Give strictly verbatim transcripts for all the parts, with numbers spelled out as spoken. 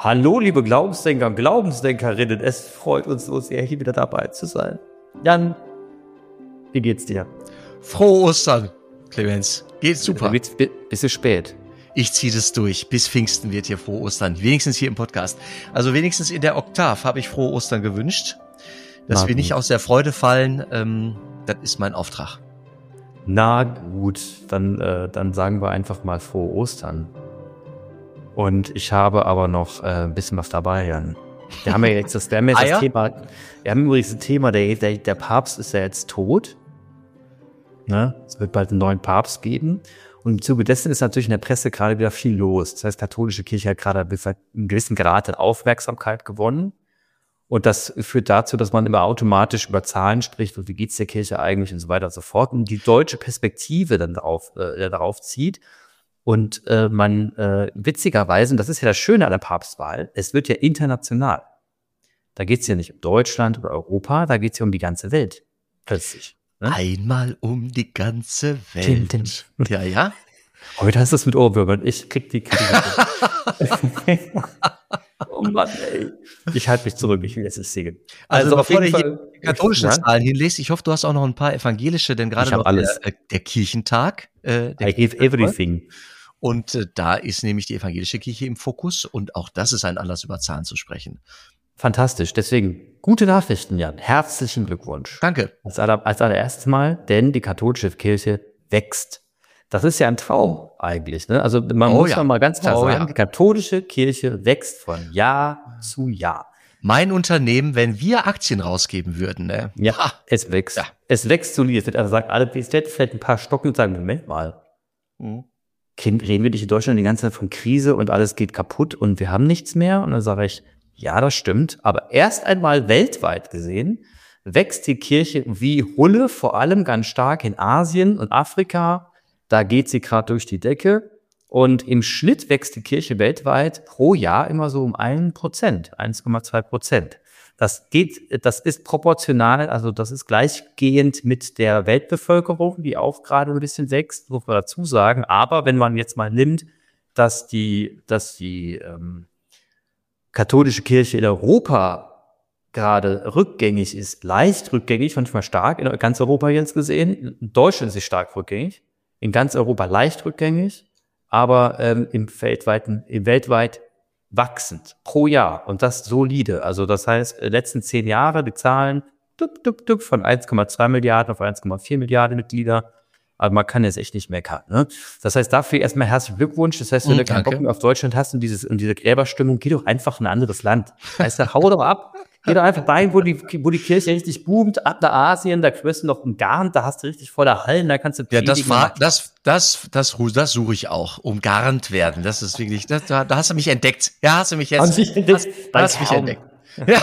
Hallo, liebe Glaubensdenker und Glaubensdenkerinnen. Es freut uns so sehr, hier wieder dabei zu sein. Jan, wie geht's dir? Frohe Ostern, Clemens. Geht's super. Bist du spät? Ich ziehe das durch. Bis Pfingsten wird hier frohe Ostern. Wenigstens hier im Podcast. Also wenigstens in der Oktav habe ich frohe Ostern gewünscht. Dass Na wir nicht gut. aus der Freude fallen, ähm, das ist mein Auftrag. Na gut, dann, äh, dann sagen wir einfach mal frohe Ostern. Und ich habe aber noch äh, ein bisschen was dabei, Jan. Wir haben ja jetzt das, wir haben jetzt Eier? das Thema, wir haben übrigens ein Thema, der, der, der Papst ist ja jetzt tot. Ne? Es wird bald einen neuen Papst geben. Und im Zuge dessen ist natürlich in der Presse gerade wieder viel los. Das heißt, katholische Kirche hat gerade bis zu einem gewissen Grad an Aufmerksamkeit gewonnen. Und das führt dazu, dass man immer automatisch über Zahlen spricht und wie geht's der Kirche eigentlich und so weiter und so fort. Und die deutsche Perspektive dann darauf, äh, darauf zieht. Und äh, man äh, witzigerweise, und das ist ja das Schöne an der Papstwahl, es wird ja international. Da geht's ja nicht um Deutschland oder Europa, da geht's ja um die ganze Welt. Plötzlich. Ne? Einmal um die ganze Welt. Tim, Tim. Ja, ja. Heute hast du es mit Ohrwürmern. Ich krieg die Krise. Oh Mann, ey. Ich halte mich zurück, ich will jetzt nicht singen. Also, auf bevor jeden du Fall hier katholische Ja? Zahlen hinlegst, ich hoffe, du hast auch noch ein paar evangelische, denn gerade Ich hab noch alles. Der, äh, der Kirchentag. Äh, der I give everything. Und äh, da ist nämlich die evangelische Kirche im Fokus und auch das ist ein Anlass, über Zahlen zu sprechen. Fantastisch. Deswegen gute Nachrichten, Jan. Herzlichen Glückwunsch. Danke. Als, aller, als allererstes Mal, denn die katholische Kirche wächst. Das ist ja ein Traum eigentlich. Ne? Also man Oh muss ja. ja mal ganz klar Oh sagen, ja. die katholische Kirche wächst von Jahr zu Jahr. Mein Unternehmen, wenn wir Aktien rausgeben würden, ne? Ja, Ha. es wächst. Ja. Es wächst solide. Es wird also sagen, alle es wird vielleicht ein paar Stocken und sagen, Moment mal, Mhm. Kind, reden wir nicht in Deutschland die ganze Zeit von Krise und alles geht kaputt und wir haben nichts mehr? Und dann sage ich, ja, das stimmt. Aber erst einmal weltweit gesehen wächst die Kirche wie Hulle, vor allem ganz stark in Asien und Afrika. Da geht sie gerade durch die Decke. Und im Schnitt wächst die Kirche weltweit pro Jahr immer so um ein Prozent, eins Komma zwei Prozent. Das geht, das ist proportional, also das ist gleichgehend mit der Weltbevölkerung, die auch gerade ein bisschen wächst, muss man dazu sagen. Aber wenn man jetzt mal nimmt, dass die, dass die ähm, katholische Kirche in Europa gerade rückgängig ist, leicht rückgängig, manchmal stark, in ganz Europa jetzt gesehen. In Deutschland ist sie stark rückgängig, in ganz Europa leicht rückgängig, aber ähm, im weltweiten, im weltweit wachsend pro Jahr und das solide. Also das heißt, äh, letzten zehn Jahre die Zahlen duck, duck, duck, von eins Komma zwei Milliarden auf eins Komma vier Milliarden Mitglieder. Aber man kann jetzt echt nicht meckern. Ne? Das heißt, dafür erstmal herzlichen Glückwunsch. Das heißt, wenn Mm, du keinen danke. Bock mehr auf Deutschland hast und, dieses, und diese Gräberstimmung, geh doch einfach in ein anderes Land. Weißt du, hau doch ab. Geh doch einfach dahin, wo die, wo die Kirche richtig boomt, ab nach Asien, da kriegst du noch einen Garn, da hast du richtig volle Hallen, da kannst du Ja, das predigen. war, das, das, das, das, das suche ich auch. Umgarnt werden. Das ist wirklich, das, da, da hast du mich entdeckt. Ja, hast du mich jetzt. Hast du mich entdeckt? Da hast du mich Kaum. entdeckt. Ja.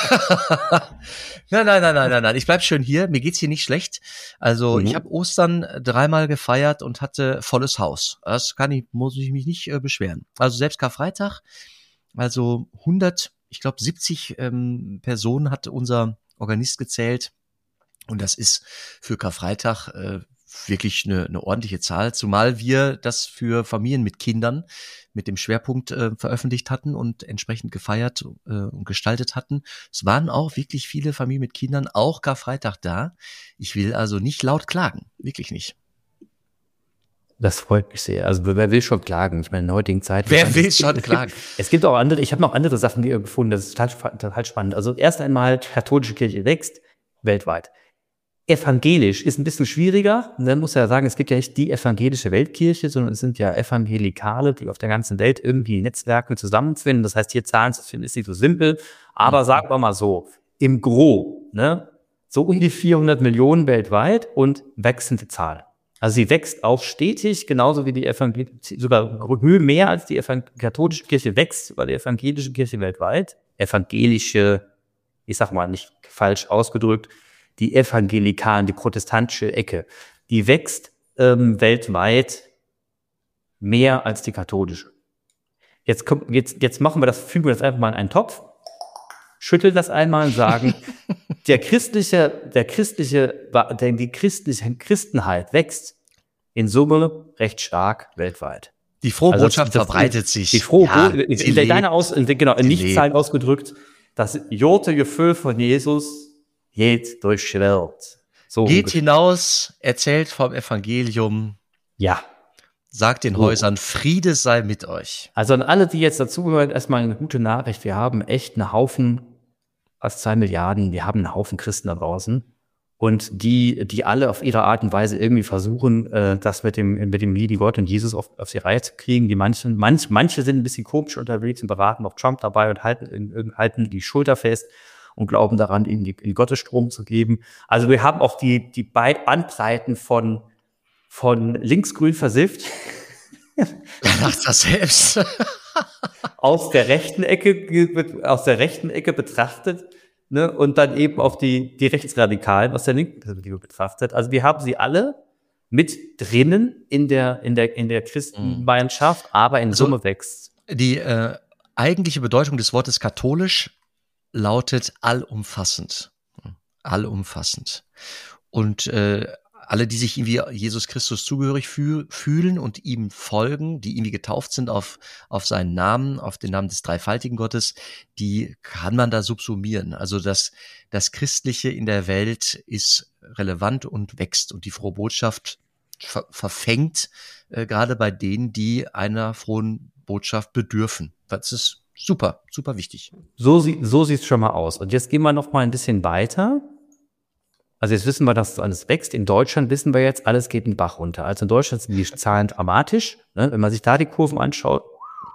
Nein, nein, nein, nein, nein, nein. Ich bleib schön hier. Mir geht's hier nicht schlecht. Also Mhm. ich habe Ostern dreimal gefeiert und hatte volles Haus. Das kann ich, muss ich mich nicht äh, beschweren. Also selbst Karfreitag, also hundert, ich glaube siebzig ähm, Personen hat unser Organist gezählt. Und das ist für Karfreitag äh, wirklich eine, eine ordentliche Zahl, zumal wir das für Familien mit Kindern mit dem Schwerpunkt äh, veröffentlicht hatten und entsprechend gefeiert äh, und gestaltet hatten. Es waren auch wirklich viele Familien mit Kindern, auch Karfreitag da. Ich will also nicht laut klagen, wirklich nicht. Das freut mich sehr. Also wer will schon klagen? Ich meine, in der heutigen Zeit. Wer ich meine, will es schon gibt, klagen? Es gibt, es gibt auch andere, ich habe noch andere Sachen gefunden, das ist total, total spannend. Also erst einmal, katholische Kirche wächst weltweit. Evangelisch ist ein bisschen schwieriger. Und dann muss ja sagen, es gibt ja nicht die evangelische Weltkirche, sondern es sind ja Evangelikale, die auf der ganzen Welt irgendwie Netzwerke zusammenfinden. Das heißt, hier Zahlen zu finden, ist nicht so simpel. Aber sagen wir mal so, im Gro, ne, so um die vierhundert Millionen weltweit und wachsende Zahl. Also sie wächst auch stetig, genauso wie die evangelische, sogar mehr als die evang- katholische Kirche wächst, über die evangelische Kirche weltweit. Evangelische, ich sag mal nicht falsch ausgedrückt, die evangelikalen, die protestantische Ecke, die wächst ähm, weltweit mehr als die katholische. Jetzt, kommt, jetzt, jetzt machen wir das, fügen wir das einfach mal in einen Topf, schütteln das einmal und sagen, der christliche, der christliche, der, die christliche Christenheit wächst in Summe recht stark weltweit. Die frohe Also Botschaft das, das, verbreitet sich. Die frohe Ja, Botschaft, in, sie in lebt. deiner Aus, in, genau, in Sie Nichtzahlen ausgedrückt, das Jurte-Gefühl von Jesus geht durch die Welt. So Geht ungefähr. hinaus, erzählt vom Evangelium, Ja. sagt den So. Häusern, Friede sei mit euch. Also an alle, die jetzt dazugehören, erstmal eine gute Nachricht. Wir haben echt einen Haufen, fast zwei Milliarden, wir haben einen Haufen Christen da draußen. Und die, die alle auf ihre Art und Weise irgendwie versuchen, äh, das mit dem, mit dem lieben Gott und Jesus auf, auf die Reihe zu kriegen. Die manchen, manch, manche sind ein bisschen komisch unterwegs und beraten auf Trump dabei und halten, halten die Schulter fest und glauben daran, ihnen die, die Gottesstrom zu geben. Also wir haben auch die, die beiden Bandbreiten von, von linksgrün versifft. Macht das selbst. aus der rechten Ecke, aus der rechten Ecke betrachtet. Ne, und dann eben auf die, die Rechtsradikalen aus der linken Perspektive betrachtet. Also wir haben sie alle mit drinnen in der, in der, in der Christengemeinschaft, aber in Also, Summe wächst. Die äh, eigentliche Bedeutung des Wortes katholisch lautet allumfassend. Allumfassend. Und äh, alle, die sich irgendwie Jesus Christus zugehörig fühl, fühlen und ihm folgen, die irgendwie getauft sind auf, auf seinen Namen, auf den Namen des dreifaltigen Gottes, die kann man da subsumieren. Also das, das Christliche in der Welt ist relevant und wächst und die frohe Botschaft ver verfängt, äh, gerade bei denen, die einer frohen Botschaft bedürfen. Das ist super, super wichtig. So, sie, so sieht es schon mal aus. Und jetzt gehen wir noch mal ein bisschen weiter. Also jetzt wissen wir, dass alles wächst. In Deutschland wissen wir jetzt, alles geht den Bach runter. Also in Deutschland sind die Zahlen dramatisch. Ne? Wenn man sich da die Kurven anschaut.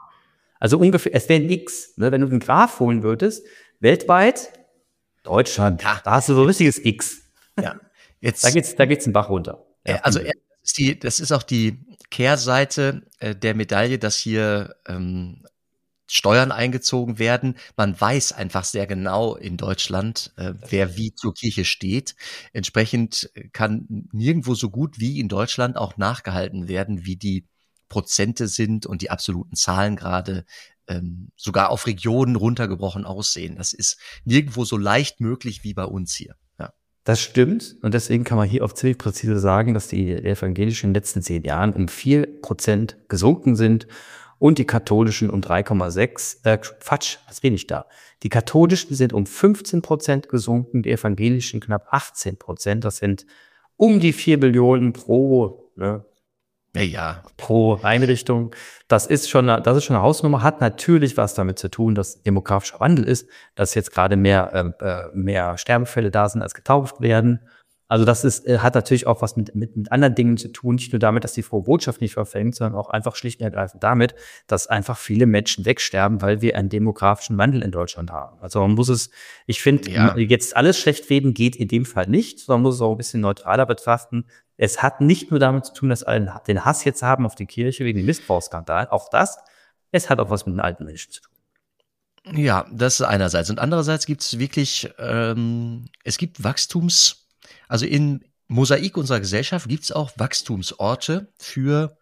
Also ungefähr, es wäre nix. Ne? Wenn du den Graph holen würdest, weltweit, Deutschland, Ja. da hast du so ein richtiges X. Ja, jetzt. Da geht's, da geht's den Bach runter. Ja, also das ist, die, das ist auch die Kehrseite äh, der Medaille, dass hier ähm, Steuern eingezogen werden. Man weiß einfach sehr genau in Deutschland, äh, wer wie zur Kirche steht. Entsprechend kann nirgendwo so gut wie in Deutschland auch nachgehalten werden, wie die Prozente sind und die absoluten Zahlen gerade ähm, sogar auf Regionen runtergebrochen aussehen. Das ist nirgendwo so leicht möglich wie bei uns hier. Ja. Das stimmt. Und deswegen kann man hier auch ziemlich präzise sagen, dass die evangelischen in den letzten zehn Jahren um vier Prozent gesunken sind. Und die katholischen um drei Komma sechs, äh, Quatsch, was rede ich da? Die katholischen sind um fünfzehn Prozent gesunken, die evangelischen knapp achtzehn Prozent. Das sind um die vier Billionen pro, ne, Ja, ja. pro Einrichtung. Das ist schon, eine, das ist schon eine Hausnummer, hat natürlich was damit zu tun, dass demografischer Wandel ist, dass jetzt gerade mehr, äh, mehr Sterbefälle da sind, als getauft werden. Also das ist, hat natürlich auch was mit, mit, mit anderen Dingen zu tun, nicht nur damit, dass die frohe Botschaft nicht verfängt, sondern auch einfach schlicht und ergreifend damit, dass einfach viele Menschen wegsterben, weil wir einen demografischen Wandel in Deutschland haben. Also man muss es, ich finde, Ja. jetzt alles schlecht reden geht in dem Fall nicht, sondern man muss es auch ein bisschen neutraler betrachten. Es hat nicht nur damit zu tun, dass alle den Hass jetzt haben auf die Kirche wegen dem Missbrauchsskandal, auch das, es hat auch was mit den alten Menschen zu tun. Ja, das ist einerseits. Und andererseits gibt es wirklich, ähm, es gibt Wachstums- Also im Mosaik unserer Gesellschaft gibt es auch Wachstumsorte für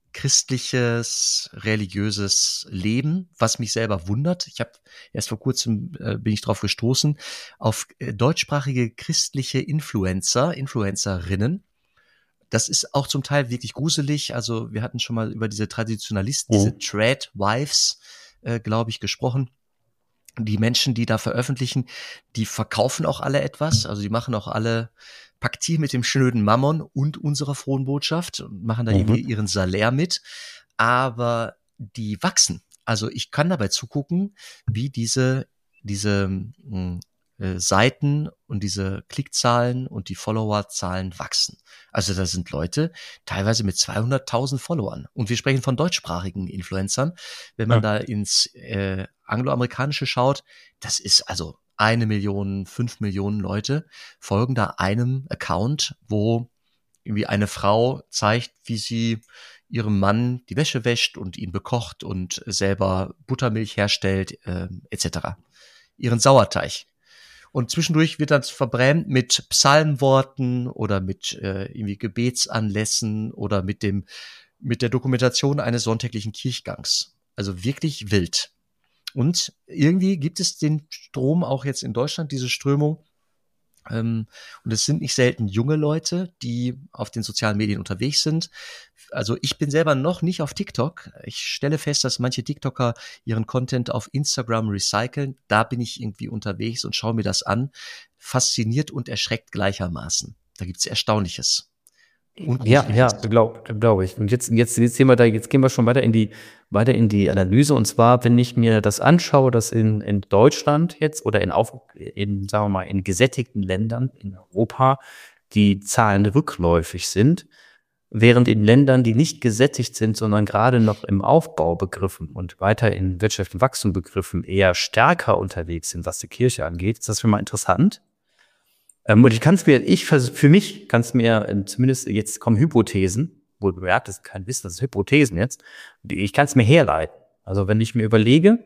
christliches, religiöses Leben, was mich selber wundert. Ich habe erst vor kurzem äh, bin ich drauf gestoßen, auf äh, deutschsprachige christliche Influencer, Influencerinnen. Das ist auch zum Teil wirklich gruselig. Also wir hatten schon mal über diese Traditionalisten, Mhm. diese Trad-Wives, äh, glaube ich, gesprochen. Die Menschen, die da veröffentlichen, die verkaufen auch alle etwas. Also die machen auch alle Paktier mit dem schnöden Mammon und unserer frohen Botschaft und machen da Mhm. irgendwie ihren Salär mit. Aber die wachsen. Also ich kann dabei zugucken, wie diese, diese mh, äh, Seiten und diese Klickzahlen und die Followerzahlen wachsen. Also da sind Leute teilweise mit zweihunderttausend Followern. Und wir sprechen von deutschsprachigen Influencern. Wenn man Ja. da ins äh, Angloamerikanische schaut, das ist also eine Million, fünf Millionen Leute folgen da einem Account, wo irgendwie eine Frau zeigt, wie sie ihrem Mann die Wäsche wäscht und ihn bekocht und selber Buttermilch herstellt, äh, et cetera. Ihren Sauerteig. Und zwischendurch wird das verbrämt mit Psalmworten oder mit äh, irgendwie Gebetsanlässen oder mit dem mit der Dokumentation eines sonntäglichen Kirchgangs. Also wirklich wild. Und irgendwie gibt es den Strom auch jetzt in Deutschland, diese Strömung, Ähm, und es sind nicht selten junge Leute, die auf den sozialen Medien unterwegs sind. Also ich bin selber noch nicht auf TikTok. Ich stelle fest, dass manche TikToker ihren Content auf Instagram recyceln. Da bin ich irgendwie unterwegs und schaue mir das an. Fasziniert und erschreckt gleichermaßen. Da gibt's Erstaunliches und Ja, ja, Gruseliges. glaube glaub ich. Und jetzt, jetzt, jetzt sehen wir da, jetzt gehen wir schon weiter in die, weiter in die Analyse. Und zwar, wenn ich mir das anschaue, dass in, in Deutschland jetzt oder in, auf, in, sagen wir mal, in gesättigten Ländern in Europa die Zahlen rückläufig sind, während in Ländern, die nicht gesättigt sind, sondern gerade noch im Aufbau begriffen und weiter in wirtschaftlichem Wachstum begriffen, eher stärker unterwegs sind, was die Kirche angeht, ist das schon mal interessant. Ähm, und ich kann es mir, ich vers- für mich kann es mir äh, zumindest, jetzt kommen Hypothesen, wohl bemerkt, das ist kein Wissen, das ist Hypothesen jetzt, die- ich kann es mir herleiten. Also wenn ich mir überlege,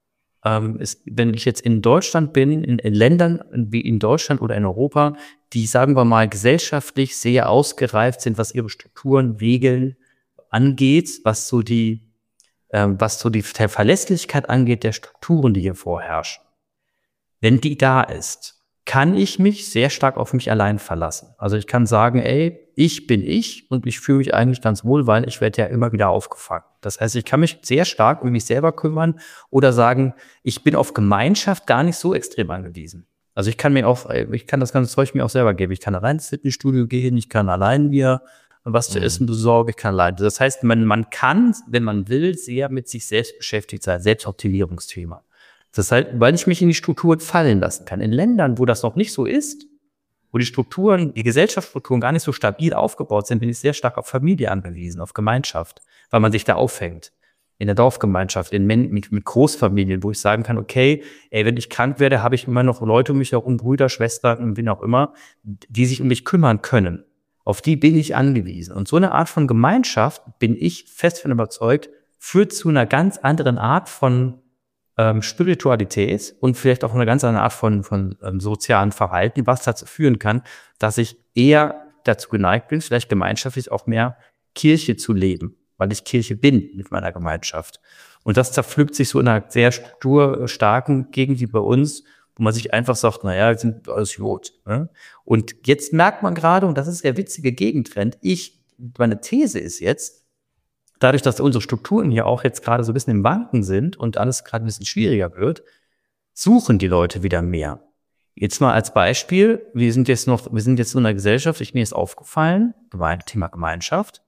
ähm, ist, wenn ich jetzt in Deutschland bin, in, in Ländern wie in Deutschland oder in Europa, die, sagen wir mal, gesellschaftlich sehr ausgereift sind, was ihre Strukturen, Regeln angeht, was so die, ähm, was so die Ver- Verlässlichkeit angeht der Strukturen, die hier vorherrschen. Wenn die da ist, kann ich mich sehr stark auf mich allein verlassen. Also ich kann sagen, ey, ich bin ich und ich fühle mich eigentlich ganz wohl, weil ich werde ja immer wieder aufgefangen. Das heißt, ich kann mich sehr stark um mich selber kümmern oder sagen, ich bin auf Gemeinschaft gar nicht so extrem angewiesen. Also ich kann mir auch, ich kann das ganze Zeug mir auch selber geben. Ich kann allein ins Fitnessstudio gehen, ich kann allein mir was zu Mhm. essen besorgen, ich kann allein. Das heißt, man, man kann, wenn man will, sehr mit sich selbst beschäftigt sein, Selbstoptimierungsthema. Das heißt, weil ich mich in die Strukturen fallen lassen kann. In Ländern, wo das noch nicht so ist, wo die Strukturen, die Gesellschaftsstrukturen gar nicht so stabil aufgebaut sind, bin ich sehr stark auf Familie angewiesen, auf Gemeinschaft, weil man sich da auffängt. In der Dorfgemeinschaft, in Men mit, mit Großfamilien, wo ich sagen kann, okay, ey, wenn ich krank werde, habe ich immer noch Leute um mich herum, Brüder, Schwestern und wen auch immer, die sich um mich kümmern können. Auf die bin ich angewiesen. Und so eine Art von Gemeinschaft, bin ich fest von überzeugt, führt zu einer ganz anderen Art von ähm, Spiritualität und vielleicht auch eine ganz andere Art von, von ähm, sozialen Verhalten, was dazu führen kann, dass ich eher dazu geneigt bin, vielleicht gemeinschaftlich auch mehr Kirche zu leben, weil ich Kirche bin mit meiner Gemeinschaft. Und das zerpflückt sich so in einer sehr strukturstarken Gegend wie bei uns, wo man sich einfach sagt, naja, wir sind alles Jod. Ne? Und jetzt merkt man gerade, und das ist der witzige Gegentrend, ich, meine These ist jetzt, dadurch, dass unsere Strukturen hier auch jetzt gerade so ein bisschen im Wanken sind und alles gerade ein bisschen schwieriger wird, suchen die Leute wieder mehr. Jetzt mal als Beispiel, wir sind jetzt noch, wir sind jetzt in einer Gesellschaft, ich, mir ist aufgefallen, Thema Gemeinschaft,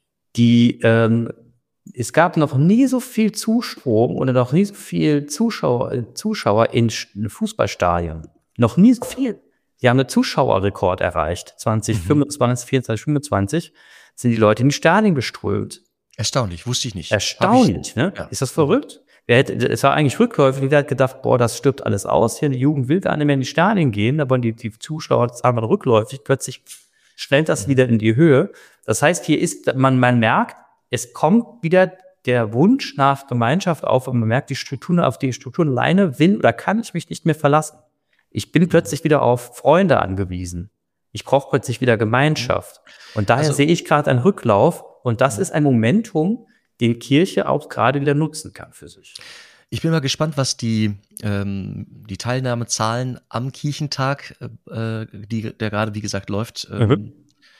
die, ähm, es gab noch nie so viel Zustrom oder noch nie so viel Zuschauer, Zuschauer in Fußballstadien. Noch nie so viel. Die haben einen Zuschauerrekord erreicht. zwanzig fünfundzwanzig, vierundzwanzig, fünfundzwanzig sind die Leute in die Stadien geströmt. Erstaunlich, wusste ich nicht. Erstaunlich, ich, ne? Ja. Ist das verrückt? Wer hätte, es war eigentlich rückläufig, jeder hat gedacht, boah, das stirbt alles aus hier, die Jugend will gar nicht mehr in die Stadien gehen, aber die, die Zuschauer zahlen mal rückläufig, plötzlich schnellt das wieder in die Höhe. Das heißt, hier ist, man, man merkt, es kommt wieder der Wunsch nach Gemeinschaft auf und man merkt, die Strukturen, auf die Strukturen alleine will oder kann ich mich nicht mehr verlassen. Ich bin plötzlich wieder auf Freunde angewiesen. Ich brauche plötzlich wieder Gemeinschaft. Und daher Also- sehe ich gerade einen Rücklauf und das ist ein Momentum, die Kirche auch gerade wieder nutzen kann für sich. Ich bin mal gespannt, was die, ähm, die Teilnahmezahlen am Kirchentag, äh, die, der gerade, wie gesagt, läuft, ähm, Mhm.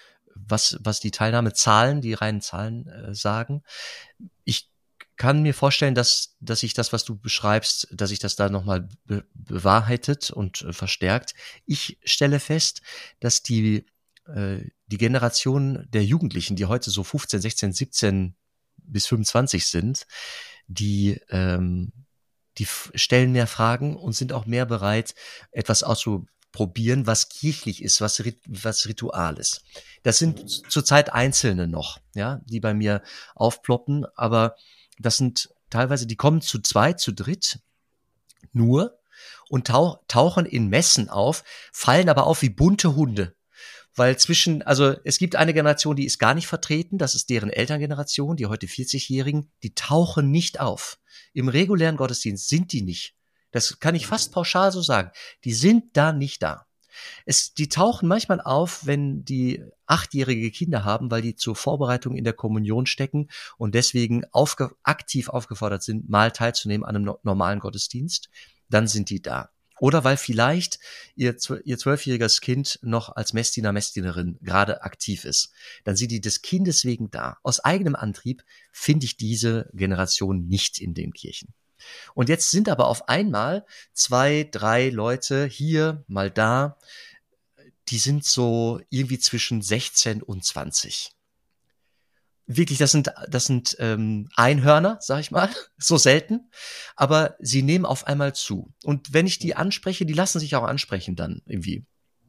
was, was die Teilnahmezahlen, die reinen Zahlen äh, sagen. Ich kann mir vorstellen, dass, dass sich das, was du beschreibst, dass sich das da nochmal be bewahrheitet und äh, verstärkt. Ich stelle fest, dass die, äh, die Generation der Jugendlichen, die heute so fünfzehn, sechzehn, siebzehn bis fünfundzwanzig sind, die, ähm, die stellen mehr Fragen und sind auch mehr bereit, etwas auszuprobieren, was kirchlich ist, was, was Ritual ist. Das sind zurzeit Einzelne noch, ja, die bei mir aufploppen, aber das sind teilweise, die kommen zu zweit, zu dritt nur und tauch, tauchen in Messen auf, fallen aber auf wie bunte Hunde. Weil zwischen, also es gibt eine Generation, die ist gar nicht vertreten, das ist deren Elterngeneration, die heute vierzigjährigen, die tauchen nicht auf. Im regulären Gottesdienst sind die nicht. Das kann ich fast pauschal so sagen. Die sind da nicht da. Es, die tauchen manchmal auf, wenn die achtjährige Kinder haben, weil die zur Vorbereitung in der Kommunion stecken und deswegen aufge, aktiv aufgefordert sind, mal teilzunehmen an einem no- normalen Gottesdienst. Dann sind die da. Oder weil vielleicht ihr, ihr zwölfjähriges Kind noch als Messdiener, Messdienerin gerade aktiv ist. Dann sind die des Kindes wegen da. Aus eigenem Antrieb finde ich diese Generation nicht in den Kirchen. Und jetzt sind aber auf einmal zwei, drei Leute hier, mal da, die sind so irgendwie zwischen sechzehn und zwanzig. Wirklich, das sind das sind ähm, Einhörner, sag ich mal, so selten, aber sie nehmen auf einmal zu. Und wenn ich die anspreche, die lassen sich auch ansprechen dann irgendwie.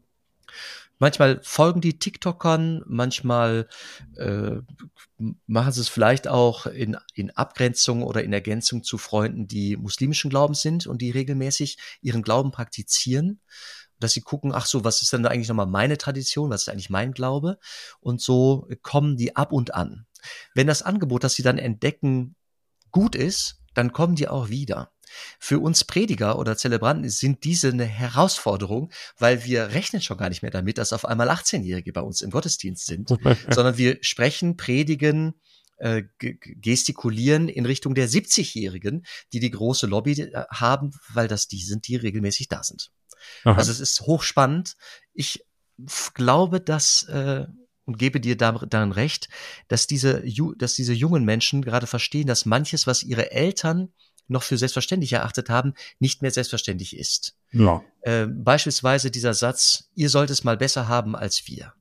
Manchmal folgen die TikTokern, manchmal äh, machen sie es vielleicht auch in, in Abgrenzung oder in Ergänzung zu Freunden, die muslimischen Glaubens sind und die regelmäßig ihren Glauben praktizieren. Dass sie gucken, ach so, was ist denn eigentlich nochmal meine Tradition, was ist eigentlich mein Glaube? Und so kommen die ab und an. Wenn das Angebot, das sie dann entdecken, gut ist, dann kommen die auch wieder. Für uns Prediger oder Zelebranten sind diese eine Herausforderung, weil wir rechnen schon gar nicht mehr damit, dass auf einmal achtzehnjährige bei uns im Gottesdienst sind, sondern wir sprechen, predigen, äh, gestikulieren in Richtung der siebzigjährigen, die die große Lobby haben, weil das die sind, die regelmäßig da sind. Aha. Also es ist hochspannend. Ich glaube, dass äh, und gebe dir darin recht, dass diese, dass diese jungen Menschen gerade verstehen, dass manches, was ihre Eltern noch für selbstverständlich erachtet haben, nicht mehr selbstverständlich ist. Ja. Äh, beispielsweise dieser Satz, ihr sollt es mal besser haben als wir.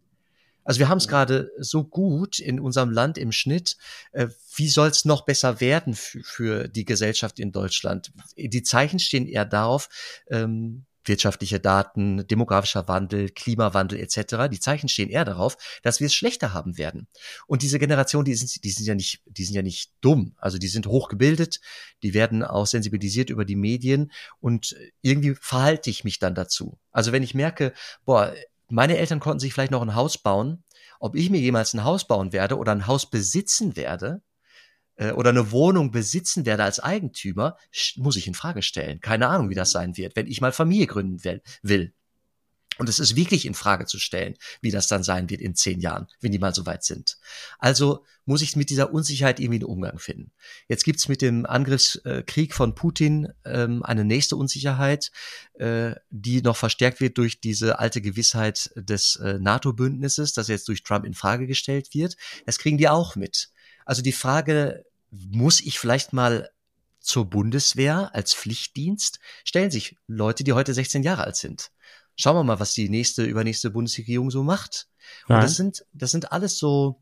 Also wir haben es gerade so gut in unserem Land im Schnitt. Äh, wie soll es noch besser werden für, für die Gesellschaft in Deutschland? Die Zeichen stehen eher darauf, ähm, wirtschaftliche Daten, demografischer Wandel, Klimawandel et cetera. Die Zeichen stehen eher darauf, dass wir es schlechter haben werden. Und diese Generation, die sind, die sind ja nicht, die sind ja nicht dumm. Also die sind hochgebildet, die werden auch sensibilisiert über die Medien und irgendwie verhalte ich mich dann dazu. Also wenn ich merke, boah, meine Eltern konnten sich vielleicht noch ein Haus bauen, ob ich mir jemals ein Haus bauen werde oder ein Haus besitzen werde, oder eine Wohnung besitzen werde als Eigentümer, muss ich in Frage stellen. Keine Ahnung, wie das sein wird, wenn ich mal Familie gründen will. Und es ist wirklich in Frage zu stellen, wie das dann sein wird in zehn Jahren, wenn die mal so weit sind. Also muss ich mit dieser Unsicherheit irgendwie einen Umgang finden. Jetzt gibt's mit dem Angriffskrieg von Putin ähm, eine nächste Unsicherheit, äh, die noch verstärkt wird durch diese alte Gewissheit des äh, NATO-Bündnisses, das jetzt durch Trump in Frage gestellt wird. Das kriegen die auch mit. Also die Frage, muss ich vielleicht mal zur Bundeswehr als Pflichtdienst, stellen sich Leute, die heute sechzehn Jahre alt sind. Schauen wir mal, was die nächste, übernächste Bundesregierung so macht. Und das sind, das sind alles so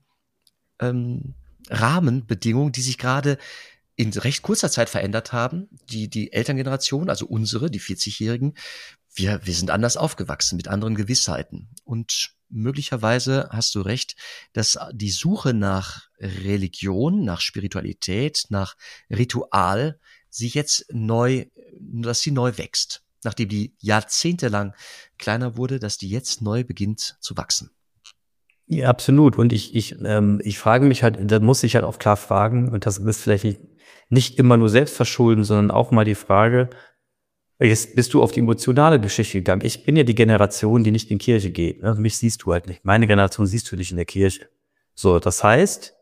ähm, Rahmenbedingungen, die sich gerade in recht kurzer Zeit verändert haben. Die, die Elterngeneration, also unsere, die vierzigjährigen, wir, wir sind anders aufgewachsen mit anderen Gewissheiten. Und möglicherweise hast du recht, dass die Suche nach Religion, nach Spiritualität, nach Ritual sich jetzt neu, dass sie neu wächst. Nachdem die jahrzehntelang kleiner wurde, dass die jetzt neu beginnt zu wachsen. Ja, absolut. Und ich, ich, ähm, ich frage mich halt, da muss ich halt auch klar fragen, und das ist vielleicht nicht, nicht immer nur Selbstverschulden, sondern auch mal die Frage, jetzt bist du auf die emotionale Geschichte gegangen. Ich bin ja die Generation, die nicht in die Kirche geht. Ne? Mich siehst du halt nicht. Meine Generation siehst du nicht in der Kirche. So, das heißt,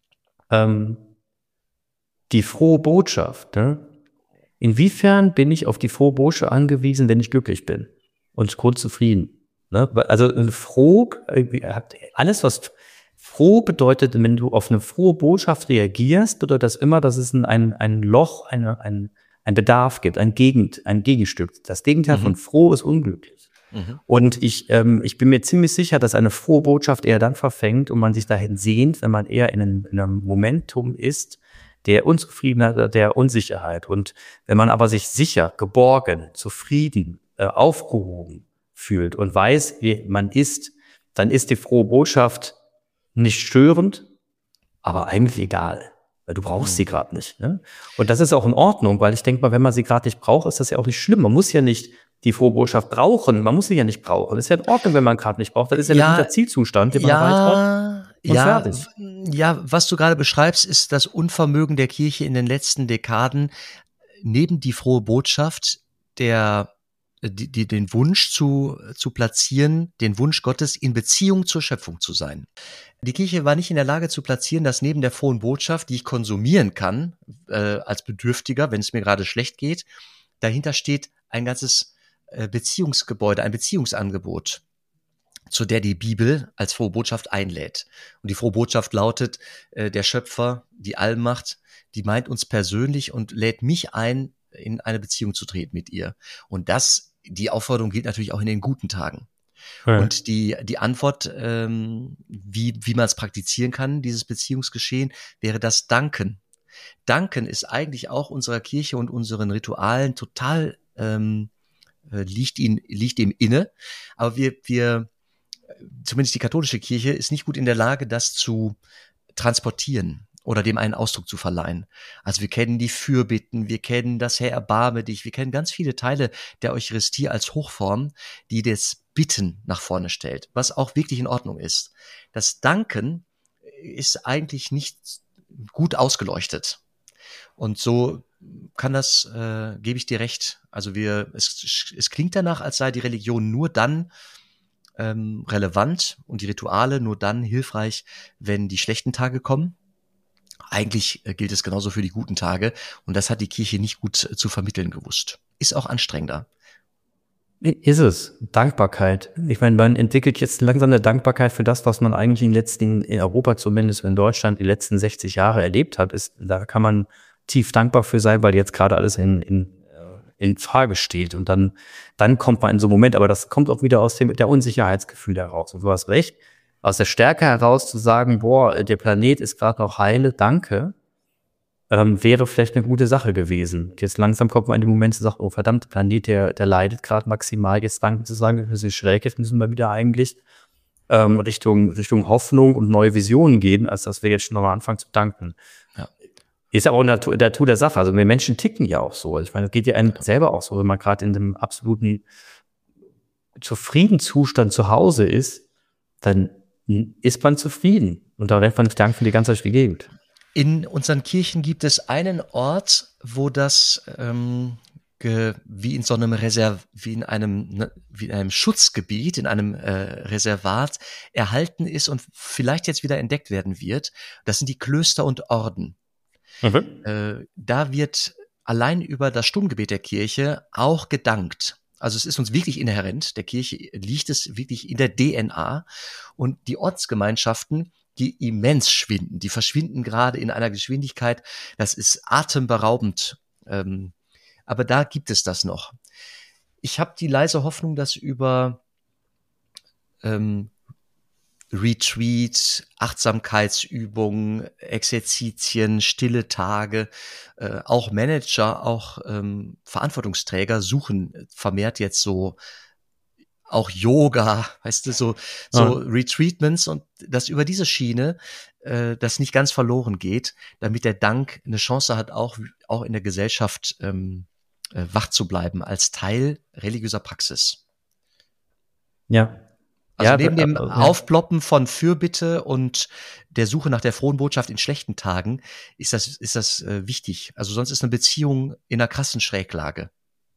ähm, die frohe Botschaft, ne? Inwiefern bin ich auf die frohe Botschaft angewiesen, wenn ich glücklich bin und grundzufrieden? Ne? Also froh, alles was froh bedeutet, wenn du auf eine frohe Botschaft reagierst, bedeutet das immer, dass es ein, ein Loch, eine, ein, ein Bedarf gibt, ein Gegend, ein Gegenstück. Das Gegenteil mhm. von froh ist unglücklich. Mhm. Und ich, ähm, ich bin mir ziemlich sicher, dass eine frohe Botschaft eher dann verfängt und man sich dahin sehnt, wenn man eher in einem, in einem Momentum ist, der Unzufriedenheit, der Unsicherheit. Und wenn man aber sich sicher, geborgen, zufrieden, äh, aufgehoben fühlt und weiß, wie man ist, dann ist die frohe Botschaft nicht störend, aber eigentlich egal. Weil du brauchst sie gerade nicht. Ne? Und das ist auch in Ordnung, weil ich denke mal, wenn man sie gerade nicht braucht, ist das ja auch nicht schlimm. Man muss ja nicht die frohe Botschaft brauchen. Man muss sie ja nicht brauchen. Das ist ja in Ordnung, wenn man gerade nicht braucht. Das ist ja, ja ein guter Zielzustand, den man ja, erreicht hat. Und ja, fertig. Ja, was du gerade beschreibst, ist das Unvermögen der Kirche in den letzten Dekaden, neben die frohe Botschaft, der, die, die, den Wunsch zu, zu platzieren, den Wunsch Gottes in Beziehung zur Schöpfung zu sein. Die Kirche war nicht in der Lage zu platzieren, dass neben der frohen Botschaft, die ich konsumieren kann, äh, als Bedürftiger, wenn es mir gerade schlecht geht, dahinter steht ein ganzes äh, Beziehungsgebäude, ein Beziehungsangebot, zu der die Bibel als frohe Botschaft einlädt. Und die frohe Botschaft lautet, äh, der Schöpfer, die Allmacht, die meint uns persönlich und lädt mich ein, in eine Beziehung zu treten mit ihr. Und das, die Aufforderung gilt natürlich auch in den guten Tagen. Ja. Und die die Antwort, ähm, wie wie man es praktizieren kann, dieses Beziehungsgeschehen, wäre das Danken. Danken ist eigentlich auch unserer Kirche und unseren Ritualen total ähm, liegt ihm liegt ihm inne. Aber wir wir zumindest die katholische Kirche ist nicht gut in der Lage, das zu transportieren oder dem einen Ausdruck zu verleihen. Also wir kennen die Fürbitten, wir kennen das Herr erbarme dich, wir kennen ganz viele Teile der Eucharistie als Hochform, die das Bitten nach vorne stellt, was auch wirklich in Ordnung ist. Das Danken ist eigentlich nicht gut ausgeleuchtet. Und so kann das, äh, gebe ich dir recht. Also wir, es, es klingt danach, als sei die Religion nur dann ähm, relevant und die Rituale nur dann hilfreich, wenn die schlechten Tage kommen. Eigentlich äh, gilt es genauso für die guten Tage und das hat die Kirche nicht gut äh, zu vermitteln gewusst. Ist auch anstrengender. Ist es. Dankbarkeit. Ich meine, man entwickelt jetzt langsam eine Dankbarkeit für das, was man eigentlich in den letzten, in Europa zumindest, in Deutschland, die letzten sechzig Jahre erlebt hat. Ist, da kann man tief dankbar für sein, weil jetzt gerade alles in, in, in Frage steht. Und dann, dann kommt man in so einen Moment, aber das kommt auch wieder aus dem, der Unsicherheitsgefühl heraus. Und du hast recht. Aus der Stärke heraus zu sagen, boah, der Planet ist gerade noch heile, danke, ähm, wäre vielleicht eine gute Sache gewesen. Jetzt langsam kommt man in den Moment zu sagen, oh verdammt, der Planet, der, der leidet gerade maximal. Jetzt danke zu sagen, das ist schräg, jetzt müssen wir wieder eigentlich ähm, Richtung, Richtung Hoffnung und neue Visionen gehen, als dass wir jetzt schon nochmal anfangen zu danken. Ja. Ist aber auch in der Natur der Sache. Also wir Menschen ticken ja auch so. Ich meine, das geht ja einem selber auch so, wenn man gerade in dem absoluten Zufriedenzustand zu Hause ist, dann ist man zufrieden. Und da rennt man nicht danken für die ganze Gegend. In unseren Kirchen gibt es einen Ort, wo das ähm, ge, wie in so einem Reserv, wie in einem, ne, wie in einem Schutzgebiet, in einem äh, Reservat erhalten ist und vielleicht jetzt wieder entdeckt werden wird. Das sind die Klöster und Orden. Mhm. Äh, da wird allein über das Stundengebet der Kirche auch gedankt. Also es ist uns wirklich inhärent, der Kirche liegt es wirklich in der D N A und die Ortsgemeinschaften, die immens schwinden, die verschwinden gerade in einer Geschwindigkeit, das ist atemberaubend, ähm, aber da gibt es das noch. Ich habe die leise Hoffnung, dass über ähm, Retreat, Achtsamkeitsübungen, Exerzitien, stille Tage, äh, auch Manager, auch ähm, Verantwortungsträger suchen vermehrt jetzt so auch Yoga, weißt du, so so ja. Retreatments und dass über diese Schiene äh, das nicht ganz verloren geht, damit der Dank eine Chance hat, auch auch in der Gesellschaft ähm, äh, wach zu bleiben als Teil religiöser Praxis. Ja. Also ja, neben dem ja. Aufploppen von Fürbitte und der Suche nach der frohen Botschaft in schlechten Tagen ist das, ist das äh, wichtig. Also sonst ist eine Beziehung in einer krassen Schräglage.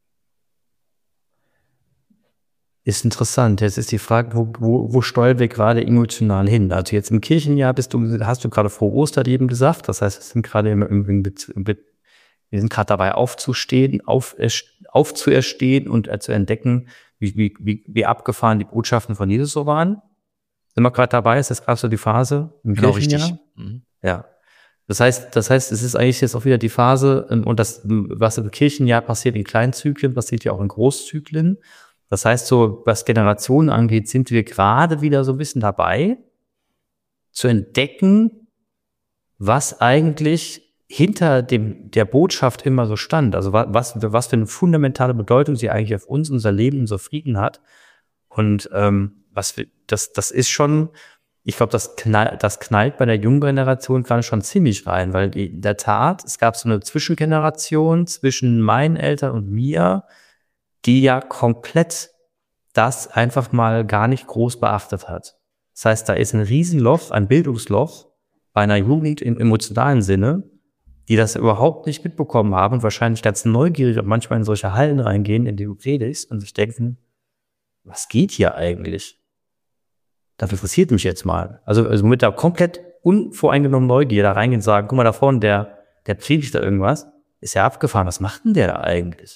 Ist interessant. Jetzt ist die Frage, wo, wo, wo steuern wir gerade emotional hin? Also jetzt im Kirchenjahr bist du, hast du gerade vor Ostern eben gesagt. Das heißt, wir sind gerade im, im, im, wir sind gerade dabei aufzustehen, auf, aufzuerstehen und äh, zu entdecken, Wie, wie, wie, wie abgefahren die Botschaften von Jesus so waren. Sind wir gerade dabei? Ist das gerade so die Phase? Im genau, richtig. Mhm. Ja. Das heißt, das heißt, es ist eigentlich jetzt auch wieder die Phase, und das, was im Kirchenjahr passiert in Kleinzyklen, passiert ja auch in Großzyklen. Das heißt, so, was Generationen angeht, sind wir gerade wieder so ein bisschen dabei, zu entdecken, was eigentlich hinter dem, der Botschaft immer so stand. Also was, was für eine fundamentale Bedeutung sie eigentlich auf uns, unser Leben, unser Frieden hat. Und ähm, was wir, das, das ist schon, ich glaube, das knallt, das knallt bei der jungen Generation gerade schon ziemlich rein, weil in der Tat, es gab so eine Zwischengeneration zwischen meinen Eltern und mir, die ja komplett das einfach mal gar nicht groß beachtet hat. Das heißt, da ist ein Riesenloch, ein Bildungsloch bei einer Jugend im emotionalen Sinne, die das überhaupt nicht mitbekommen haben und wahrscheinlich ganz neugierig und manchmal in solche Hallen reingehen, in die du redest und sich denken, was geht hier eigentlich? Das interessiert mich jetzt mal. Also, also mit der komplett unvoreingenommenen Neugier da reingehen und sagen, guck mal da vorne, der, der predigt da irgendwas, ist ja abgefahren, was macht denn der da eigentlich?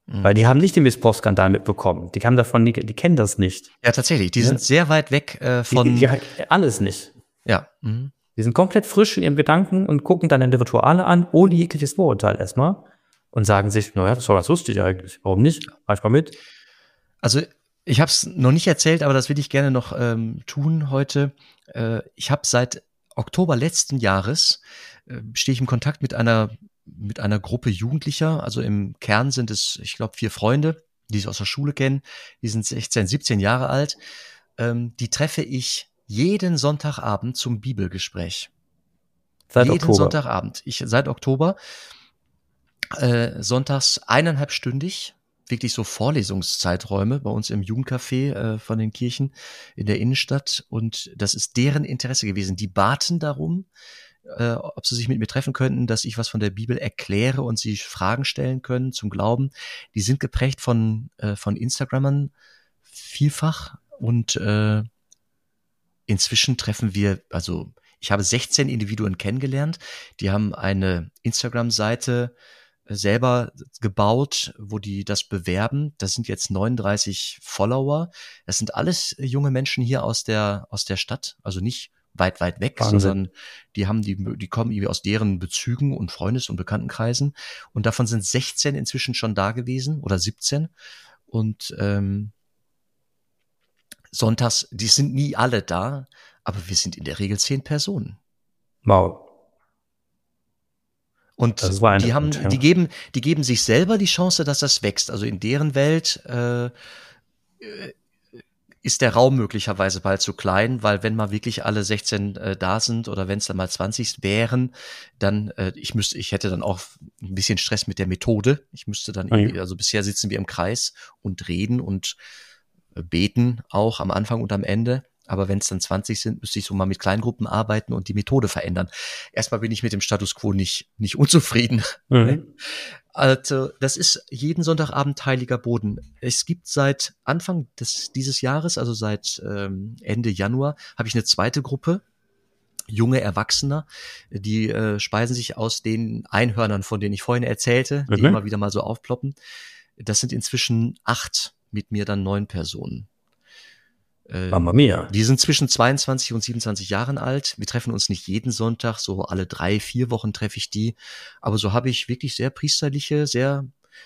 Mhm. Weil die haben nicht den Missbrauchsskandal mitbekommen. Die haben davon, die, die kennen das nicht. Ja, tatsächlich. Die ja. sind sehr weit weg äh, von... Die, die, die, alles nicht. Ja. Mhm. Die sind komplett frisch in ihren Gedanken und gucken dann die Rituale an, ohne jegliches Vorurteil erstmal. Und sagen sich, naja, das war ganz lustig eigentlich. Warum nicht? Reich mal mit. Also ich habe es noch nicht erzählt, aber das will ich gerne noch ähm, tun heute. Äh, ich habe seit Oktober letzten Jahres, äh, stehe ich im Kontakt mit einer mit einer Gruppe Jugendlicher. Also im Kern sind es, ich glaube, vier Freunde, die sich aus der Schule kennen. Die sind sechzehn, siebzehn Jahre alt. Ähm, die treffe ich jeden Sonntagabend zum Bibelgespräch. Seit jeden Oktober. Sonntagabend. Ich seit Oktober. Äh, sonntags eineinhalbstündig. Wirklich so Vorlesungszeiträume bei uns im Jugendcafé äh, von den Kirchen in der Innenstadt. Und das ist deren Interesse gewesen. Die baten darum, äh, ob sie sich mit mir treffen könnten, dass ich was von der Bibel erkläre und sie Fragen stellen können zum Glauben. Die sind geprägt von, äh, von Instagrammern vielfach. Und äh, inzwischen treffen wir, also ich habe sechzehn Individuen kennengelernt. Die haben eine Instagram-Seite selber gebaut, wo die das bewerben. Das sind jetzt neununddreißig Follower. Das sind alles junge Menschen hier aus der aus der Stadt, also nicht weit weit weg, Wahnsinn. sondern die haben die die kommen irgendwie aus deren Bezügen und Freundes- und Bekanntenkreisen und davon sind sechzehn inzwischen schon da gewesen oder siebzehn und ähm, sonntags, die sind nie alle da, aber wir sind in der Regel zehn Personen. Wow. Und die haben, die geben, die geben sich selber die Chance, dass das wächst. Also in deren Welt äh, ist der Raum möglicherweise bald zu klein, weil wenn mal wirklich alle sechzehn äh, da sind oder wenn es dann mal zwanzig wären, dann äh, ich müsste, ich hätte dann auch ein bisschen Stress mit der Methode. Ich müsste dann irgendwie, also bisher sitzen wir im Kreis und reden und äh, beten auch am Anfang und am Ende. Aber wenn es dann zwanzig sind, müsste ich so mal mit Kleingruppen arbeiten und die Methode verändern. Erstmal bin ich mit dem Status quo nicht nicht unzufrieden. Mhm. Also das ist jeden Sonntagabend heiliger Boden. Es gibt seit Anfang des dieses Jahres, also seit ähm, Ende Januar, habe ich eine zweite Gruppe, junge Erwachsene, die äh, speisen sich aus den Einhörnern, von denen ich vorhin erzählte, die mhm. immer wieder mal so aufploppen. Das sind inzwischen acht, mit mir dann neun Personen. Mamma mia. Die sind zwischen zweiundzwanzig und siebenundzwanzig Jahren alt. Wir treffen uns nicht jeden Sonntag, so alle drei, vier Wochen treffe ich die. Aber so habe ich wirklich sehr priesterliche, sehr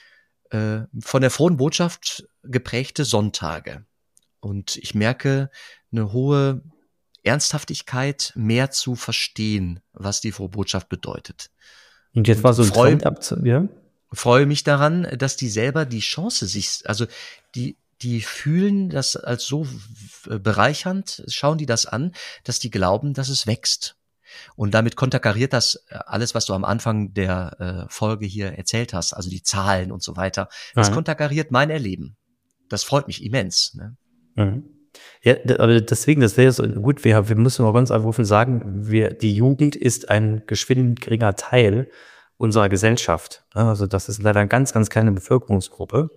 äh, von der frohen Botschaft geprägte Sonntage. Und ich merke eine hohe Ernsthaftigkeit, mehr zu verstehen, was die frohe Botschaft bedeutet. Und jetzt war so ein freu, Trend ab, ja? freue mich daran, dass die selber die Chance sich, also die die fühlen das als so bereichernd, schauen die das an, dass die glauben, dass es wächst. Und damit konterkariert das alles, was du am Anfang der äh, Folge hier erzählt hast, also die Zahlen und so weiter. Das mhm. konterkariert mein Erleben. Das freut mich immens. Ne? Mhm. Ja, aber deswegen, das wäre so gut, wir, wir müssen mal ganz einfach sagen, wir, die Jugend ist ein geschwind geringer Teil unserer Gesellschaft. Also das ist leider eine ganz, ganz kleine Bevölkerungsgruppe,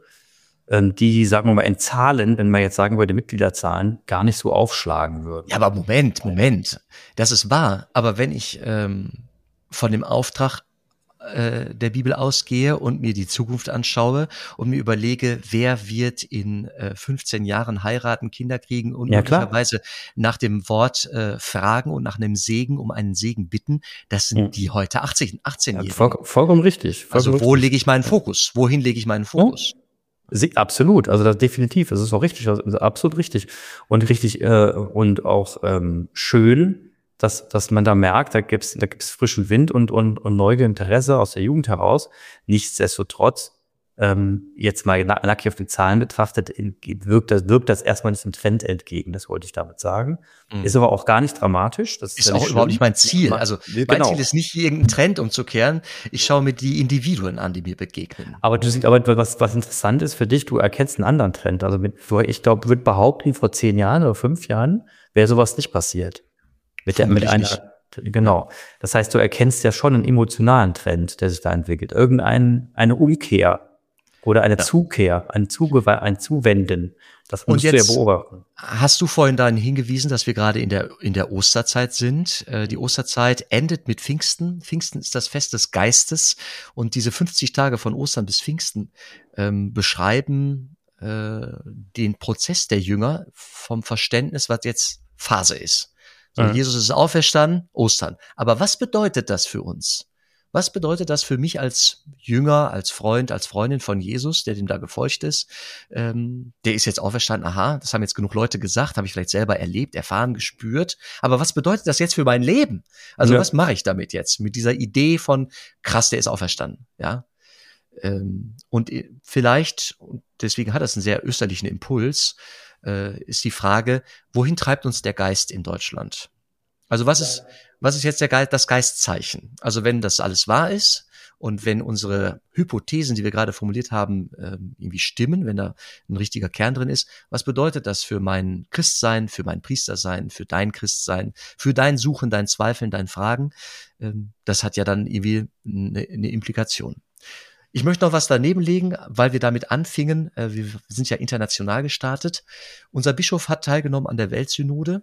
die, sagen wir mal, in Zahlen, wenn man jetzt sagen würde, Mitgliederzahlen, gar nicht so aufschlagen würden. Ja, aber Moment, Moment. Das ist wahr. Aber wenn ich ähm, von dem Auftrag äh, der Bibel ausgehe und mir die Zukunft anschaue und mir überlege, wer wird in äh, fünfzehn Jahren heiraten, Kinder kriegen und ja, möglicherweise nach dem Wort äh, fragen und nach einem Segen um einen Segen bitten, das sind mhm. die heute achtzehn, achtzehnjährigen. Ja, voll, vollkommen richtig. Vollkommen also wo richtig. lege ich meinen Fokus? Wohin lege ich meinen Fokus? Ja. Absolut, also das definitiv, das ist auch richtig, also absolut richtig und richtig äh, und auch ähm, schön, dass dass man da merkt, da gibt's da gibt's frischen Wind und und und neues Interesse aus der Jugend heraus. Nichtsdestotrotz ähm, jetzt mal nackig auf die Zahlen betrachtet, wirkt das wirkt das erstmal nicht dem Trend entgegen. Das wollte ich damit sagen. Mhm. Ist aber auch gar nicht dramatisch. Das ist, ist ja auch nicht überhaupt nicht mein Ziel. Also mein genau. Ziel ist nicht, irgendeinen Trend umzukehren. Ich schaue mir die Individuen an, die mir begegnen. Aber du siehst, aber was was interessant ist für dich, du erkennst einen anderen Trend. Also mit, ich glaube, würde behaupten, vor zehn Jahren oder fünf Jahren wäre sowas nicht passiert. Mit der mit einer nicht. Genau. Das heißt, du erkennst ja schon einen emotionalen Trend, der sich da entwickelt. Irgendein eine Umkehr. Oder eine Ja. Zukehr, ein, Zugew- ein Zuwenden. Das Und musst du ja jetzt beobachten. hast du vorhin dahin hingewiesen, dass wir gerade in der, in der Osterzeit sind. Äh, die Osterzeit endet mit Pfingsten. Pfingsten ist das Fest des Geistes. Und diese fünfzig Tage von Ostern bis Pfingsten ähm, beschreiben äh, den Prozess der Jünger vom Verständnis, was jetzt Phase ist. So, Mhm. Jesus ist auferstanden, Ostern. Aber was bedeutet das für uns? Was bedeutet das für mich als Jünger, als Freund, als Freundin von Jesus, der dem da gefolgt ist? Ähm, der ist jetzt auferstanden, aha, das haben jetzt genug Leute gesagt, habe ich vielleicht selber erlebt, erfahren, gespürt. Aber was bedeutet das jetzt für mein Leben? Also Ja. was mache ich damit jetzt? Mit dieser Idee von, krass, der ist auferstanden, ja? Ähm, und vielleicht, und deswegen hat das einen sehr österlichen Impuls, äh, ist die Frage, wohin treibt uns der Geist in Deutschland? Also was ist, was ist jetzt der Geist, das Geistzeichen? Also wenn das alles wahr ist und wenn unsere Hypothesen, die wir gerade formuliert haben, ähm, irgendwie stimmen, wenn da ein richtiger Kern drin ist, was bedeutet das für mein Christsein, für mein Priestersein, für dein Christsein, für dein Suchen, dein Zweifeln, dein Fragen? Ähm, das hat ja dann irgendwie eine, eine Implikation. Ich möchte noch was daneben legen, weil wir damit anfingen. Äh, wir sind ja international gestartet. Unser Bischof hat teilgenommen an der Weltsynode,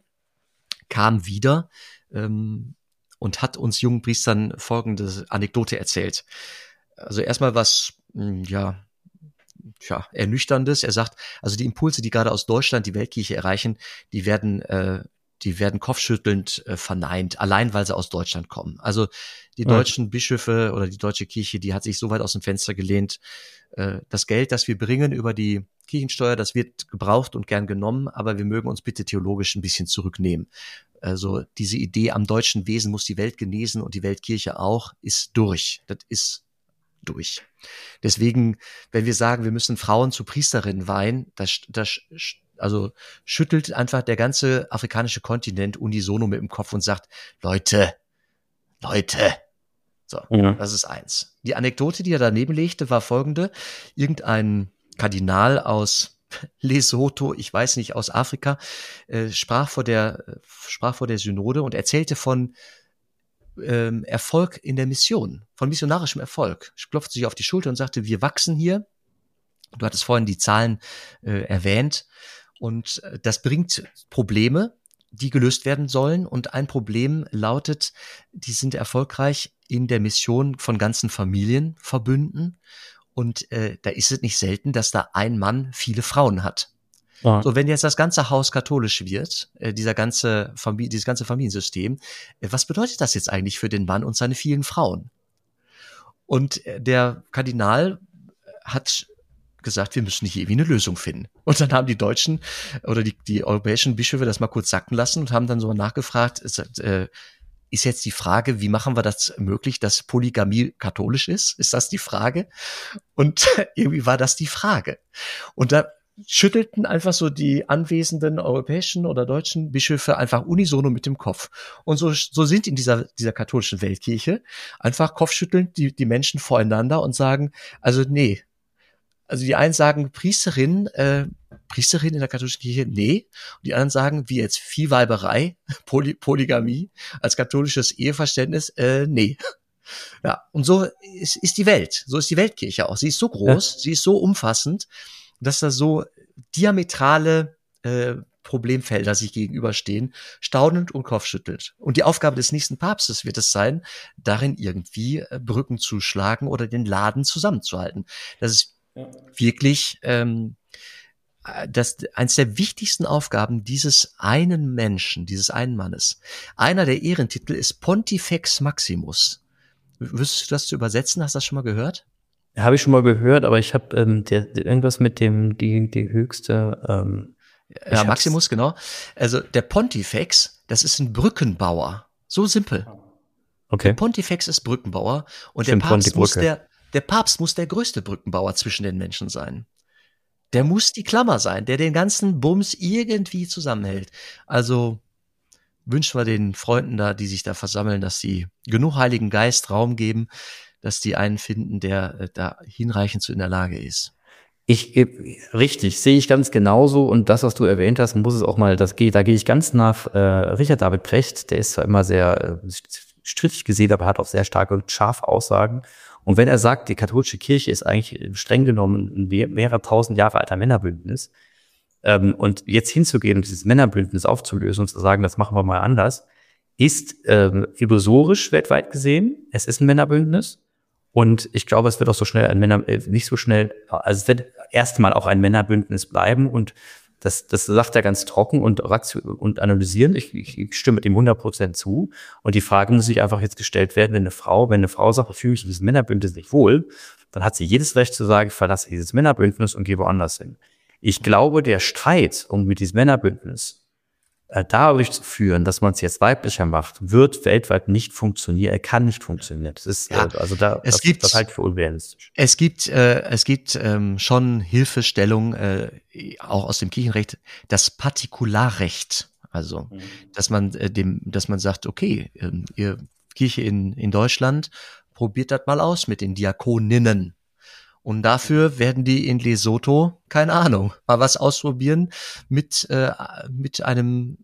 kam wieder ähm, und hat uns jungen Priestern folgende Anekdote erzählt. Also erstmal was, mh, ja, tja, Ernüchterndes. Er sagt, also die Impulse, die gerade aus Deutschland die Weltkirche erreichen, die werden, äh, die werden kopfschüttelnd äh, verneint, allein weil sie aus Deutschland kommen. Also die Ja. deutschen Bischöfe oder die deutsche Kirche, die hat sich so weit aus dem Fenster gelehnt. Äh, das Geld, das wir bringen über die Kirchensteuer, das wird gebraucht und gern genommen, aber wir mögen uns bitte theologisch ein bisschen zurücknehmen. Also diese Idee, am deutschen Wesen muss die Welt genesen und die Weltkirche auch, ist durch. Das ist durch. Deswegen, wenn wir sagen, wir müssen Frauen zu Priesterinnen weihen, das, das also schüttelt einfach der ganze afrikanische Kontinent unisono mit dem Kopf und sagt, Leute, Leute. So, Ja. das ist eins. Die Anekdote, die er daneben legte, war folgende. Irgendein Kardinal aus Lesotho, ich weiß nicht, aus Afrika, äh, sprach vor der, äh, sprach vor der Synode und erzählte von ähm, Erfolg in der Mission, von missionarischem Erfolg. Ich klopfte sich auf die Schulter und sagte, wir wachsen hier. Du hattest vorhin die Zahlen äh, erwähnt und äh, das bringt Probleme, die gelöst werden sollen. Und ein Problem lautet, die sind erfolgreich in der Mission von ganzen Familienverbünden. Und äh, da ist es nicht selten, dass da ein Mann viele Frauen hat. Ja. So, wenn jetzt das ganze Haus katholisch wird, äh, dieser ganze Familie, dieses ganze Familiensystem, äh, was bedeutet das jetzt eigentlich für den Mann und seine vielen Frauen? Und äh, der Kardinal hat gesagt, wir müssen hier irgendwie eine Lösung finden. Und dann haben die Deutschen oder die, die europäischen Bischöfe das mal kurz sacken lassen und haben dann so nachgefragt, ist, äh, ist jetzt die Frage, wie machen wir das möglich, dass Polygamie katholisch ist? Ist das die Frage? Und irgendwie war das die Frage. Und da schüttelten einfach so die anwesenden europäischen oder deutschen Bischöfe einfach unisono mit dem Kopf. Und so, so sind in dieser, dieser katholischen Weltkirche einfach kopfschüttelnd die, die Menschen voreinander und sagen, also nee, also die einen sagen Priesterin, äh, Priesterin in der katholischen Kirche, nee. Und die anderen sagen, wie jetzt Viehweiberei, Poly, Polygamie als katholisches Eheverständnis, äh, nee. Ja, und so ist, ist die Welt. So ist die Weltkirche auch. Sie ist so groß, ja. Sie ist so umfassend, dass da so diametrale äh, Problemfelder sich gegenüberstehen, staunend und kopfschüttelt. Und die Aufgabe des nächsten Papstes wird es sein, darin irgendwie äh, Brücken zu schlagen oder den Laden zusammenzuhalten. Das ist ja. wirklich ähm, das eins der wichtigsten Aufgaben dieses einen Menschen, dieses einen Mannes. Einer der Ehrentitel ist Pontifex Maximus. Wüsstest du das zu übersetzen? Hast du das schon mal gehört? Habe ich schon mal gehört, aber ich habe ähm, der, irgendwas mit dem, die, die höchste. Ähm, ja, Maximus, genau. Also der Pontifex, das ist ein Brückenbauer. So simpel. Okay. Der Pontifex ist Brückenbauer und Stimmt, der Papst muss der, der Papst muss der größte Brückenbauer zwischen den Menschen sein. Der muss die Klammer sein, der den ganzen Bums irgendwie zusammenhält. Also wünschen wir den Freunden da, die sich da versammeln, dass sie genug Heiligen Geist Raum geben, dass die einen finden, der äh, da hinreichend zu in der Lage ist. Ich, richtig, sehe ich ganz genauso. Und das, was du erwähnt hast, muss es auch mal, das geht, da gehe ich ganz nach äh, Richard David Precht. Der ist zwar immer sehr äh, strittig gesehen, aber hat auch sehr starke und scharfe Aussagen. Und wenn er sagt, die katholische Kirche ist eigentlich streng genommen ein mehrere tausend Jahre alter Männerbündnis, ähm, und jetzt hinzugehen und dieses Männerbündnis aufzulösen und zu sagen, das machen wir mal anders, ist ähm, illusorisch weltweit gesehen. Es ist ein Männerbündnis. Und ich glaube, es wird auch so schnell ein Männer, äh, nicht so schnell, also es wird erstmal auch ein Männerbündnis bleiben. Und das, das sagt er ganz trocken und, und analysieren. Ich, ich, ich stimme dem hundert Prozent zu. Und die Frage muss sich einfach jetzt gestellt werden, wenn eine Frau, wenn eine Frau sagt, ich fühle mich in diesem Männerbündnis nicht wohl, dann hat sie jedes Recht zu sagen, ich verlasse dieses Männerbündnis und gehe woanders hin. Ich glaube, der Streit um mit diesem Männerbündnis äh, dadurch zu führen, dass man es jetzt weiblicher macht, wird weltweit nicht funktionieren. Er kann nicht funktionieren. Das ist ja, äh, also da es das, gibt, das halte ich für unrealistisch. Es gibt äh, es gibt ähm, schon Hilfestellung äh, auch aus dem Kirchenrecht, das Partikularrecht, also mhm. dass man äh, dem dass man sagt, okay, äh, ihr Kirche in in Deutschland, probiert das mal aus mit den Diakoninnen. Und dafür werden die in Lesotho, keine Ahnung, mal was ausprobieren mit äh, mit einem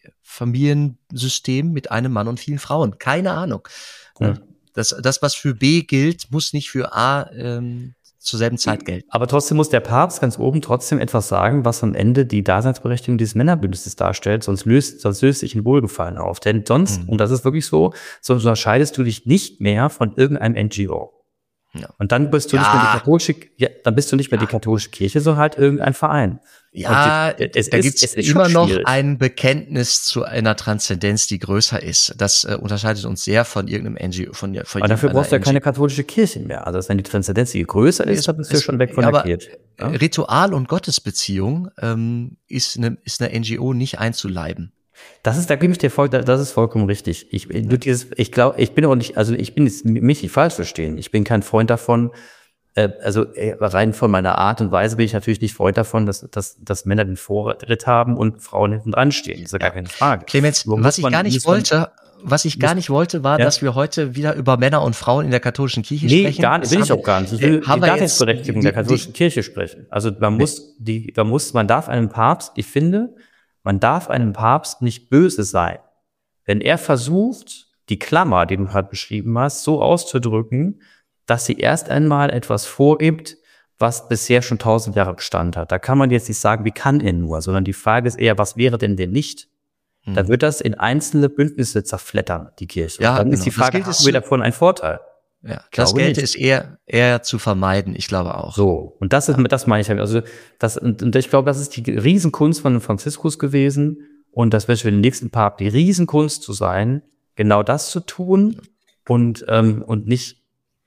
Familiensystem, mit einem Mann und vielen Frauen. Keine Ahnung. Ja. Das, das, was für B gilt, muss nicht für A ähm, zur selben Zeit gelten. Aber trotzdem muss der Papst ganz oben trotzdem etwas sagen, was am Ende die Daseinsberechtigung dieses Männerbündnisses darstellt, sonst löst, sonst löst sich ein Wohlgefallen auf. Denn sonst, mhm. und das ist wirklich so, sonst unterscheidest du dich nicht mehr von irgendeinem N G O. Ja. Und dann bist du ja. nicht mehr die katholische, ja, dann bist du nicht mehr ja. die katholische Kirche, sondern halt irgendein Verein. Ja, die, es da gibt es immer noch ein Bekenntnis zu einer Transzendenz, die größer ist. Das äh, unterscheidet uns sehr von irgendeinem N G O. Von, von aber dafür brauchst du ja keine katholische Kirche mehr. Also wenn die Transzendenz die größer ist, dann bist du ja schon weg von der Kirche. Ja? Ritual und Gottesbeziehung ähm, ist eine ist eine N G O nicht einzuleiben. Das ist, da gebe ich dir voll, das ist vollkommen richtig. Ich, du, dieses, ich glaube, ich bin auch nicht, also ich bin jetzt, mich nicht falsch verstehen. Ich bin kein Freund davon, äh, also rein von meiner Art und Weise bin ich natürlich nicht Freund davon, dass, dass, dass Männer den Vortritt haben und Frauen hinten dran stehen. Das ist ja gar keine Frage. Clemens, was ich man, gar nicht wollte, was ich gar nicht wollte, war, ja? dass wir heute wieder über Männer und Frauen in der katholischen Kirche nee, sprechen. Nee, gar nicht, will ich auch gar nicht. Ich will die Daseinsberechtigung der katholischen die, Kirche sprechen. Also man muss, die, man muss, man darf einem Papst, ich finde, man darf einem Papst nicht böse sein, wenn er versucht, die Klammer, die du gerade beschrieben hast, so auszudrücken, dass sie erst einmal etwas vorgibt, was bisher schon tausend Jahre Bestand hat. Da kann man jetzt nicht sagen, wie kann er nur, sondern die Frage ist eher, was wäre denn denn nicht? Hm. Da wird das in einzelne Bündnisse zerflettern, die Kirche. Ja, und dann genau. ist die Frage, haben wir davon einen Vorteil? Ja, das Geld ist eher, eher zu vermeiden, ich glaube auch. So, und das ist, ja. das meine ich halt. Also, das, und, und ich glaube, das ist die Riesenkunst von Franziskus gewesen. Und das wird für den nächsten Papst die Riesenkunst zu sein, genau das zu tun und, ähm, und nicht,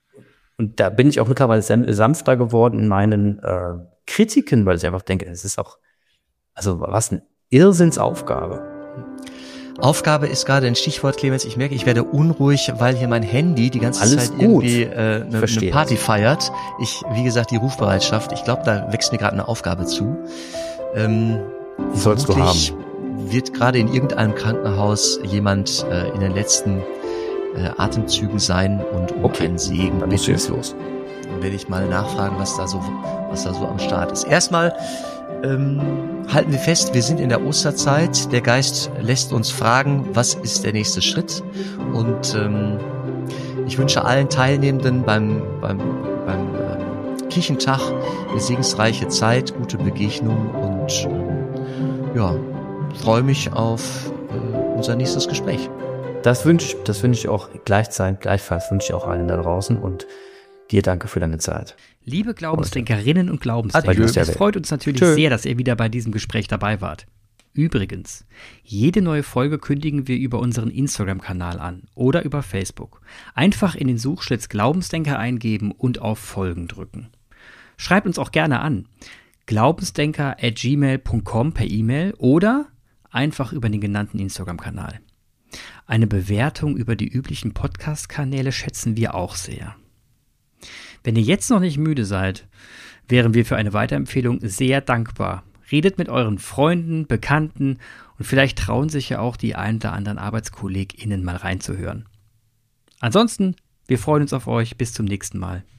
und da bin ich auch mittlerweile sanfter geworden in meinen äh, Kritiken, weil ich einfach denke, es ist auch, also was eine Irrsinnsaufgabe. Aufgabe ist gerade ein Stichwort, Clemens. Ich merke, ich werde unruhig, weil hier mein Handy die ganze Alles Zeit gut. irgendwie äh, eine, eine Party feiert. Ich, wie gesagt, die Rufbereitschaft. Ich glaube, da wächst mir gerade eine Aufgabe zu. Ähm, die sollst du haben. Wird gerade in irgendeinem Krankenhaus jemand äh, in den letzten äh, Atemzügen sein und um okay. einen Segen. Dann musst du jetzt los. Dann werde ich mal nachfragen, was da so, was da so am Start ist. Erstmal Ähm, halten wir fest, wir sind in der Osterzeit. Der Geist lässt uns fragen, was ist der nächste Schritt? Und ähm, ich wünsche allen Teilnehmenden beim, beim, beim ähm, Kirchentag eine segensreiche Zeit, gute Begegnung und ähm, ja, freue mich auf äh, unser nächstes Gespräch. Das wünsche das wünsche ich auch gleichzeitig, gleichfalls wünsche ich auch allen da draußen und dir danke für deine Zeit. Liebe Glaubensdenkerinnen und Glaubensdenker, Adieu. es freut uns natürlich Tschö. sehr, dass ihr wieder bei diesem Gespräch dabei wart. Übrigens, jede neue Folge kündigen wir über unseren Instagram-Kanal an oder über Facebook. Einfach in den Suchschlitz Glaubensdenker eingeben und auf Folgen drücken. Schreibt uns auch gerne an. glaubensdenker at gmail punkt com per E-Mail oder einfach über den genannten Instagram-Kanal. Eine Bewertung über die üblichen Podcast-Kanäle schätzen wir auch sehr. Wenn ihr jetzt noch nicht müde seid, wären wir für eine Weiterempfehlung sehr dankbar. Redet mit euren Freunden, Bekannten und vielleicht trauen sich ja auch die ein oder anderen ArbeitskollegInnen mal reinzuhören. Ansonsten, wir freuen uns auf euch. Bis zum nächsten Mal.